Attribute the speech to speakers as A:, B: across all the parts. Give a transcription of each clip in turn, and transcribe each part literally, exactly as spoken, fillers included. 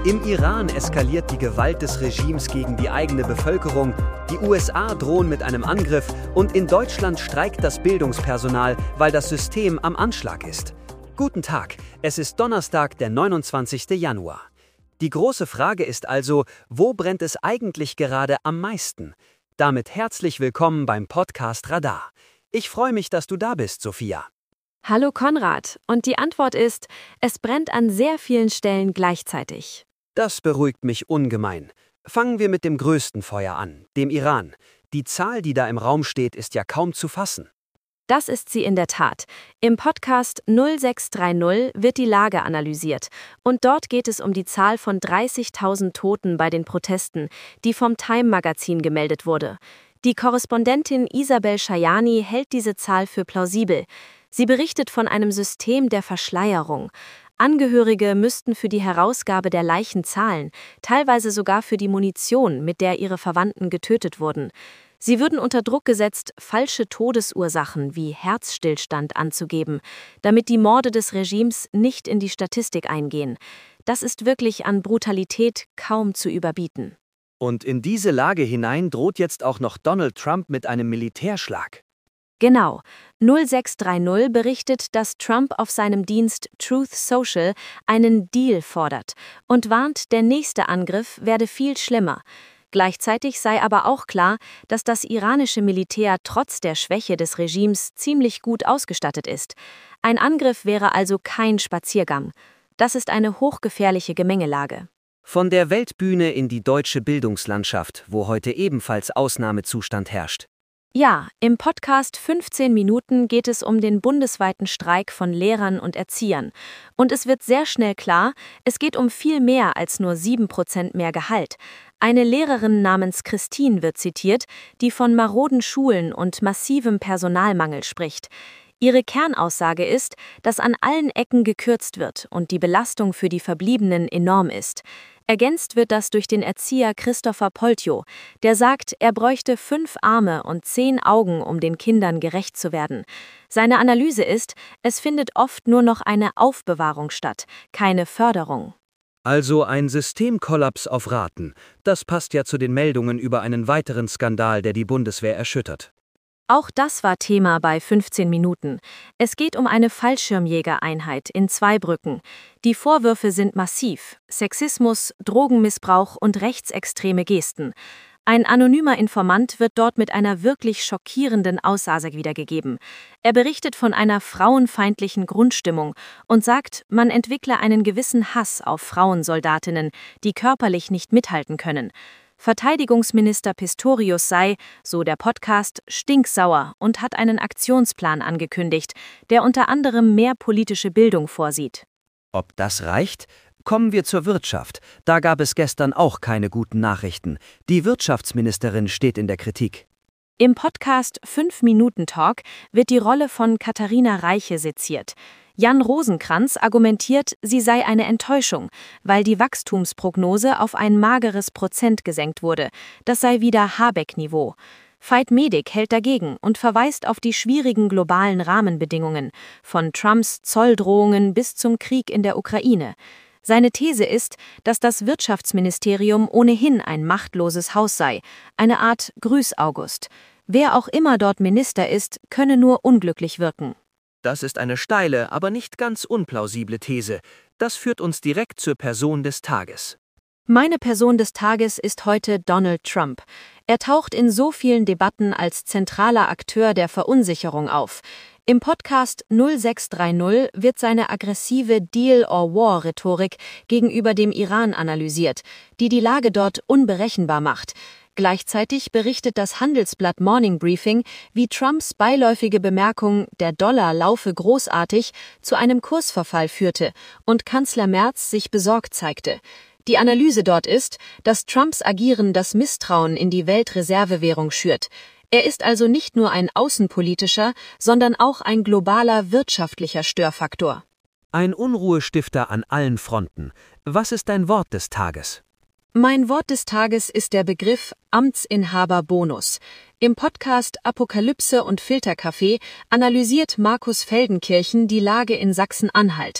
A: Im Iran eskaliert die Gewalt des Regimes gegen die eigene Bevölkerung, die U S A drohen mit einem Angriff und in Deutschland streikt das Bildungspersonal, weil das System am Anschlag ist. Guten Tag, es ist Donnerstag, der neunundzwanzigste Januar. Die große Frage ist also, wo brennt es eigentlich gerade am meisten? Damit herzlich willkommen beim Podcast Radar. Ich freue mich, dass du da bist, Sophia.
B: Hallo Konrad, und die Antwort ist, es brennt an sehr vielen Stellen gleichzeitig.
A: Das beruhigt mich ungemein. Fangen wir mit dem größten Feuer an, dem Iran. Die Zahl, die da im Raum steht, ist ja kaum zu fassen.
B: Das ist sie in der Tat. Im Podcast null sechs drei null wird die Lage analysiert. Und dort geht es um die Zahl von dreißigtausend Toten bei den Protesten, die vom Time-Magazin gemeldet wurde. Die Korrespondentin Isabel Schajani hält diese Zahl für plausibel. Sie berichtet von einem System der Verschleierung. Angehörige müssten für die Herausgabe der Leichen zahlen, teilweise sogar für die Munition, mit der ihre Verwandten getötet wurden. Sie würden unter Druck gesetzt, falsche Todesursachen wie Herzstillstand anzugeben, damit die Morde des Regimes nicht in die Statistik eingehen. Das ist wirklich an Brutalität kaum zu überbieten.
A: Und in diese Lage hinein droht jetzt auch noch Donald Trump mit einem Militärschlag.
B: Genau. null sechs drei null berichtet, dass Trump auf seinem Dienst Truth Social einen Deal fordert und warnt, der nächste Angriff werde viel schlimmer. Gleichzeitig sei aber auch klar, dass das iranische Militär trotz der Schwäche des Regimes ziemlich gut ausgestattet ist. Ein Angriff wäre also kein Spaziergang. Das ist eine hochgefährliche Gemengelage.
A: Von der Weltbühne in die deutsche Bildungslandschaft, wo heute ebenfalls Ausnahmezustand herrscht.
B: Ja, im Podcast fünfzehn Minuten geht es um den bundesweiten Streik von Lehrern und Erziehern. Und es wird sehr schnell klar, es geht um viel mehr als nur sieben Prozent mehr Gehalt. Eine Lehrerin namens Christine wird zitiert, die von maroden Schulen und massivem Personalmangel spricht. Ihre Kernaussage ist, dass an allen Ecken gekürzt wird und die Belastung für die Verbliebenen enorm ist. Ergänzt wird das durch den Erzieher Christopher Poltjo, der sagt, er bräuchte fünf Arme und zehn Augen, um den Kindern gerecht zu werden. Seine Analyse ist, es findet oft nur noch eine Aufbewahrung statt, keine Förderung.
A: Also ein Systemkollaps auf Raten. Das passt ja zu den Meldungen über einen weiteren Skandal, der die Bundeswehr erschüttert.
B: Auch das war Thema bei fünfzehn Minuten. Es geht um eine Fallschirmjägereinheit in Zweibrücken. Die Vorwürfe sind massiv: Sexismus, Drogenmissbrauch und rechtsextreme Gesten. Ein anonymer Informant wird dort mit einer wirklich schockierenden Aussage wiedergegeben. Er berichtet von einer frauenfeindlichen Grundstimmung und sagt, man entwickle einen gewissen Hass auf Frauensoldatinnen, die körperlich nicht mithalten können. Verteidigungsminister Pistorius sei, so der Podcast, stinksauer und hat einen Aktionsplan angekündigt, der unter anderem mehr politische Bildung vorsieht.
A: Ob das reicht? Kommen wir zur Wirtschaft. Da gab es gestern auch keine guten Nachrichten. Die Wirtschaftsministerin steht in der Kritik.
B: Im Podcast fünf Minuten Talk wird die Rolle von Katharina Reiche seziert. Jan Rosenkranz argumentiert, sie sei eine Enttäuschung, weil die Wachstumsprognose auf ein mageres Prozent gesenkt wurde. Das sei wieder Habeck-Niveau. Veit Medik hält dagegen und verweist auf die schwierigen globalen Rahmenbedingungen, von Trumps Zolldrohungen bis zum Krieg in der Ukraine. Seine These ist, dass das Wirtschaftsministerium ohnehin ein machtloses Haus sei, eine Art Grüß-August. Wer auch immer dort Minister ist, könne nur unglücklich wirken.
A: Das ist eine steile, aber nicht ganz unplausible These. Das führt uns direkt zur Person des Tages.
B: Meine Person des Tages ist heute Donald Trump. Er taucht in so vielen Debatten als zentraler Akteur der Verunsicherung auf. Im Podcast null sechs drei null wird seine aggressive Deal-or-War-Rhetorik gegenüber dem Iran analysiert, die die Lage dort unberechenbar macht. Gleichzeitig berichtet das Handelsblatt Morning Briefing, wie Trumps beiläufige Bemerkung, der Dollar laufe großartig, zu einem Kursverfall führte und Kanzler Merz sich besorgt zeigte. Die Analyse dort ist, dass Trumps Agieren das Misstrauen in die Weltreservewährung schürt. Er ist also nicht nur ein außenpolitischer, sondern auch ein globaler wirtschaftlicher Störfaktor.
A: Ein Unruhestifter an allen Fronten. Was ist dein Wort des Tages?
B: Mein Wort des Tages ist der Begriff Amtsinhaberbonus. Im Podcast Apokalypse und Filterkaffee analysiert Markus Feldenkirchen die Lage in Sachsen-Anhalt.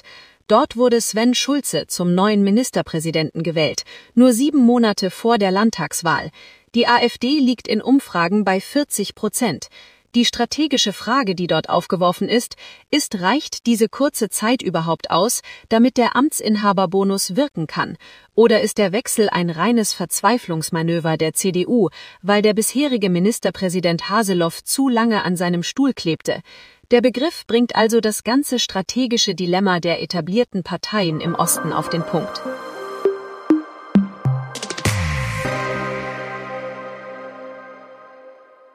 B: Dort wurde Sven Schulze zum neuen Ministerpräsidenten gewählt, nur sieben Monate vor der Landtagswahl. Die AfD liegt in Umfragen bei vierzig Prozent. Die strategische Frage, die dort aufgeworfen ist, ist, reicht diese kurze Zeit überhaupt aus, damit der Amtsinhaberbonus wirken kann? Oder ist der Wechsel ein reines Verzweiflungsmanöver der C D U, weil der bisherige Ministerpräsident Haseloff zu lange an seinem Stuhl klebte? Der Begriff bringt also das ganze strategische Dilemma der etablierten Parteien im Osten auf den Punkt.